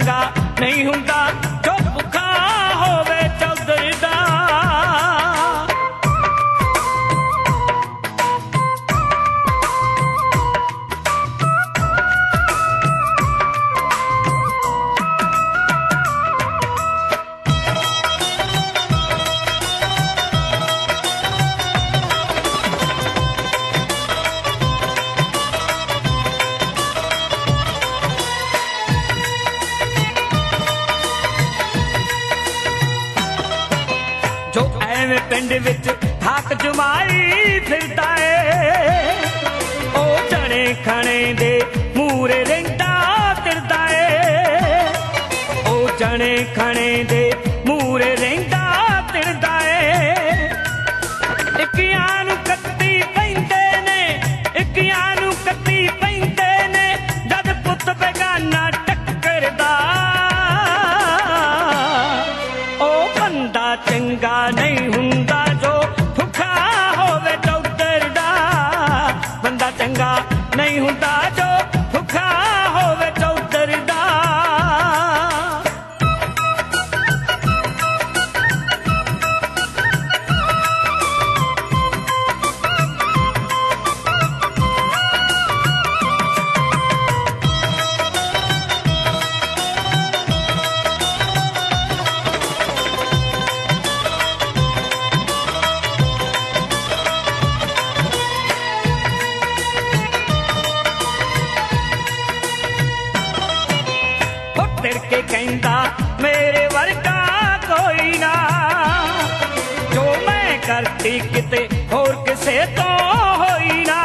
चंगा नहीं हुंदा जो भुखा होवे चौधरी दा। जो एवें पिंड विच थाक जमाई फिरदा ए ओ जने खाने दे मूरे रहिंदा फिरदा ए ओ जने खाने दे मूरे रहिंदा फिरदा ए। इक्कियां नूं कत्ती पैंदे ने इक्कियां नूं कत्ती पैंदे ने जद पुत बेगाना टक्करदा ओ बंदा चंगा नहीं हुंदा जो भुखा होवे चौधर दा। बंदा चंगा नहीं हुंदा जो भुखा होवे चौधर दा। तिड़के कहंदा मेरे वर्गा कोई ना जो मैं करती किते होर किसे तो होई ना।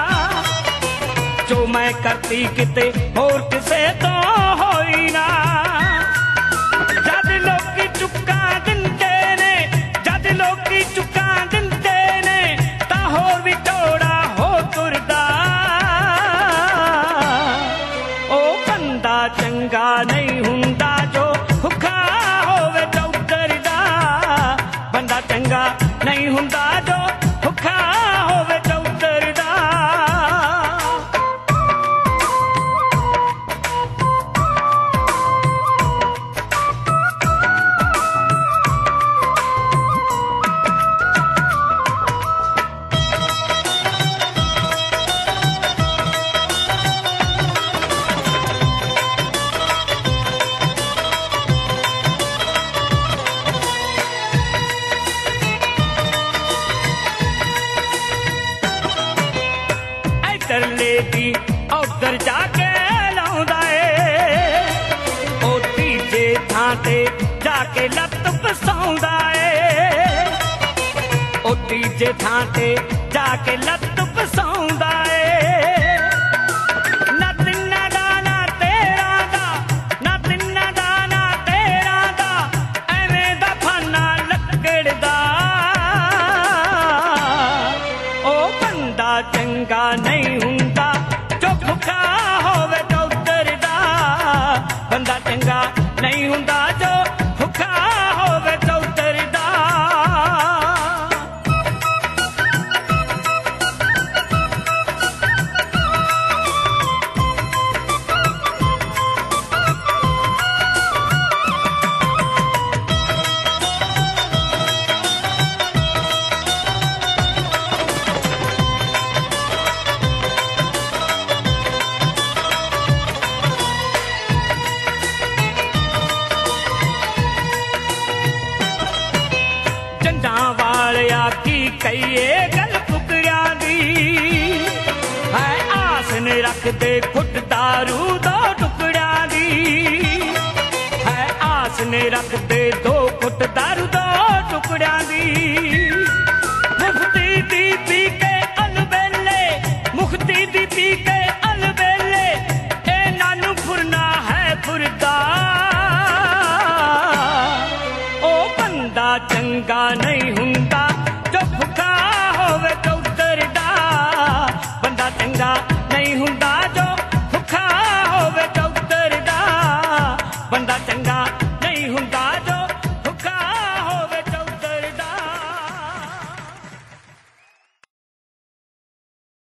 जो मैं करती किते होर किसे तो होई ना। जद लोकी चुक्का दिंदे ने जद लोकी चुक्का दिंदे ने तां होर भी टोड़ा हो तुरदा ओ बंदा चंगा नहीं हुंदा जो भुखा होवे चौधर दा। बंदा चंगा नहीं हुंदा जो भुखा होवे चौधर दा। तरले दी उधर जाके लाउंदा ए ओ तीजे थां ते जाके लत पसाउंदा ए ओ तीजे थां ते जाके लत पसाउंदा ए। ना तिन्ना दाना तेरा दा ना तिन्ना दाना तेरा दा एवें दा फाना लकड़दा ओ बंदा चंगा नहीं हुंदा जो भुखा होवे चौधर दा। बंदा चंगा नहीं हुंदा जो भुखा होवे चौधर दा। की कहिए गल फुकरिया दी है आस ने रख दे खुट दारू दो टुकड़िया दी है आस ने रख दे दो खुट दारू दो टुकड़िया दी। मुफ्ती दी पी के अलबेले मुफ्ती दी पी के अलबेले ए नानू फुरना है फुरदा ओ बंदा चंगा नहीं हुंदा जो भुखा होवे चौधर दा। बंदा चंगा